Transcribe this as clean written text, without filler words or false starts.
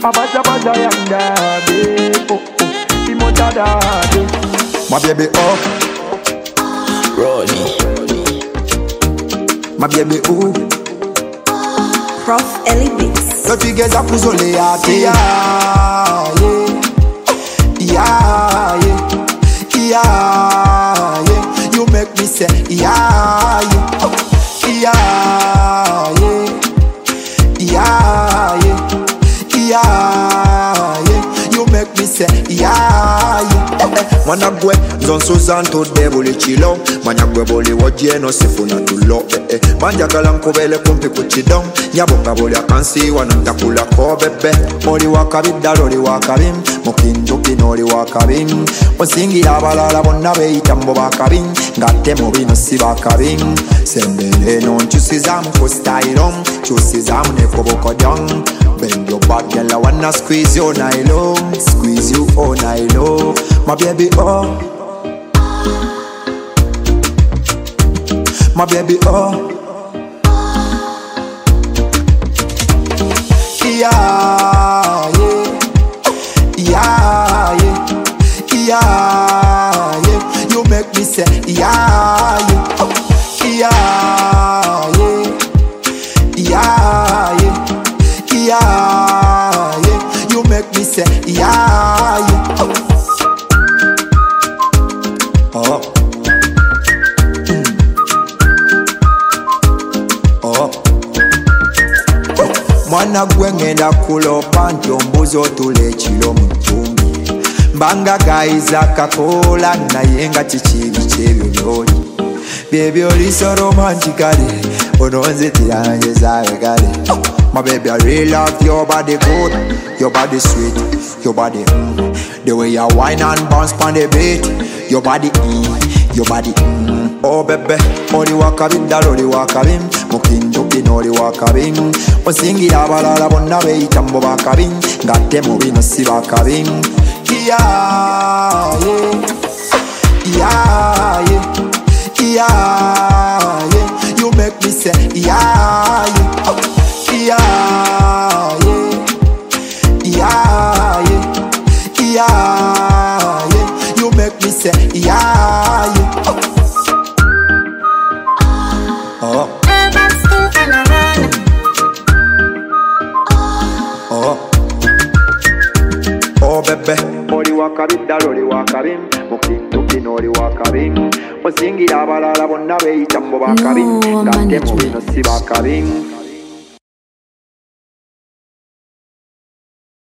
Abaja baja yanda de, oh oh, imota da de. My baby up, Ronnie. my baby ooh. Prof Ellie Beats. Yo figeza kuzole yate ya, yeah, yeah, yeah. You make me say yeah, yeah, yeah, yeah, yeah. You make me say yeah, yeah. Mwana gwe zonsuza ntudde buli kilo manya gwe buli wojje no sifuna tulo banjagala nkubele kumpi ku kido nyaboka buli akansi wano ntakulako bebe oli wakabi ddala oli wakabi mukinduki n'oli wakabi osingira abalala bonna beeyita mbo bakabi ng'ate mu bino si bakabi sembere eno nkyusizaamu ku style kyusizaamu ne ku bukodyo bend your back girl I wanna squeeze you all night long squeeze you all night long my baby oh my baby oh yeah yeah yeah yeah you make me say yeah yeah yeah yeah you make me say yeah oh oh mwana gwe ngenda kulopa nti ombuzi otula ekiro mu ttumbi mbanga gayiza kakola naye nga kikibi kyebyololi byebyo liso romantically ononzitira nange zaagale my baby I really love your body good your body sweet your body the way you whine and bounce pon the beat your body your body oh baby oli wakabi ddala oli wakabi mukinduki n'oli wakabi osingira abalala bonna beeyita mbo bakabi ng'ate mu bino si bakabi yeah yeah yeah you make me say yeah yeah you make me say yeah oh oh oh baby oli wakabi ddala oli wakabi mukinduki n'oli wakabi osingira abalala bonna beeyita mbo bakabi ng'ate mu bino si bakabi